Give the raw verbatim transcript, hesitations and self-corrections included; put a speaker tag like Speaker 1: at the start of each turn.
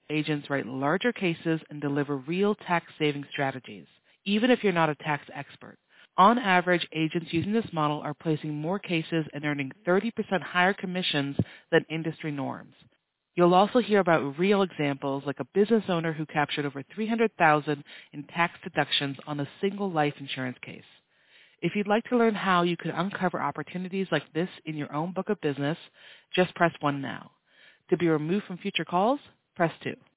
Speaker 1: Agents write larger cases and deliver real tax-saving strategies, even if you're not a tax expert. On average, agents using this model are placing more cases and earning thirty percent higher commissions than industry norms. You'll also hear about real examples like a business owner who captured over three hundred thousand dollars in tax deductions on a single life insurance case. If you'd like to learn how you could uncover opportunities like this in your own book of business, just press one now. To be removed from future calls, press two.